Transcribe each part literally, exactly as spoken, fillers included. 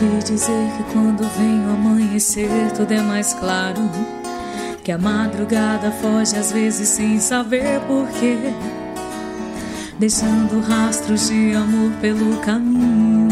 ouvi dizer que quando vem o amanhecer tudo é mais claro, que a madrugada foge às vezes sem saber porquê, deixando rastros de amor pelo caminho,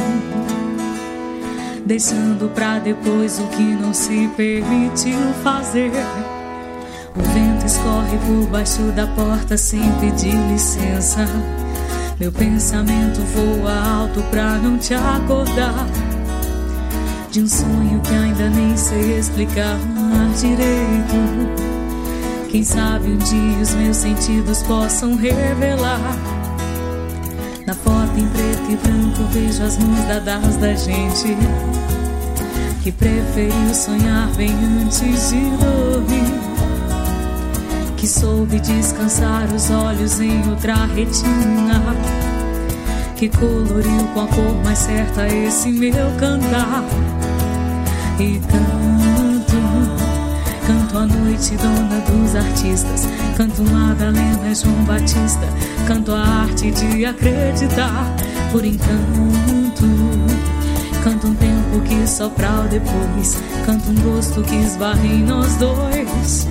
deixando pra depois o que não se permitiu fazer. O vento escorre por baixo da porta sem pedir licença. Meu pensamento voa alto pra não te acordar de um sonho que ainda nem sei explicar direito. Quem sabe um dia os meus sentidos possam revelar. Na foto em preto e branco vejo as mãos dadas da gente que preferiu sonhar bem antes de dormir, que soube descansar os olhos em outra retina, que coloriu com a cor mais certa esse meu cantar. E canto, canto a noite dona dos artistas, canto Madalena, João Batista, canto a arte de acreditar por encanto, canto um tempo que sopra depois, canto um gosto que esbarra em nós dois.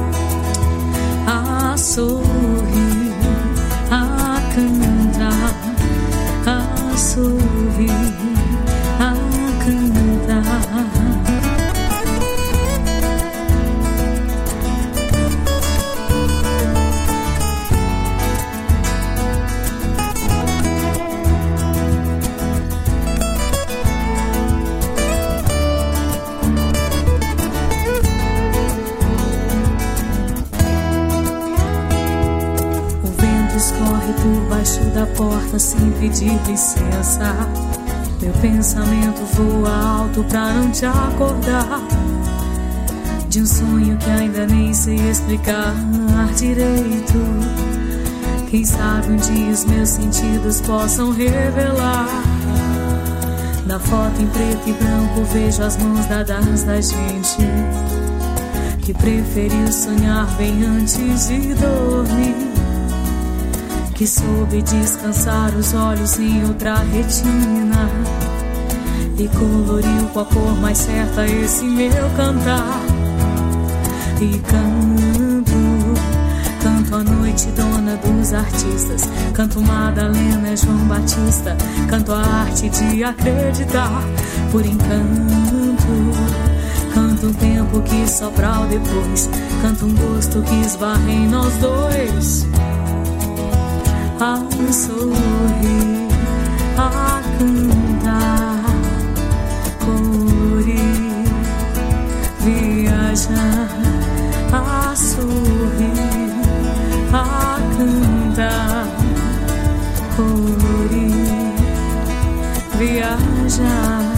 A sorrir, a cantar, a sorrir, a cantar. Escorre por baixo da porta sem pedir licença. Meu pensamento voa alto pra não te acordar de um sonho que ainda nem sei explicar direito. Quem sabe um dia os meus sentidos possam revelar. Na foto em preto e branco vejo as mãos dadas da gente que preferiu sonhar bem antes de dormir, que soube descansar os olhos em outra retina e coloriu com a cor mais certa esse meu cantar. E canto, canto a noite dona dos artistas, canto Madalena, João Batista, canto a arte de acreditar por encanto, canto um tempo que sopra depois, canto um gosto que esbarra em nós dois. A sorrir, a cantar, colorir, viajar. A sorrir, a cantar, colorir, viajar.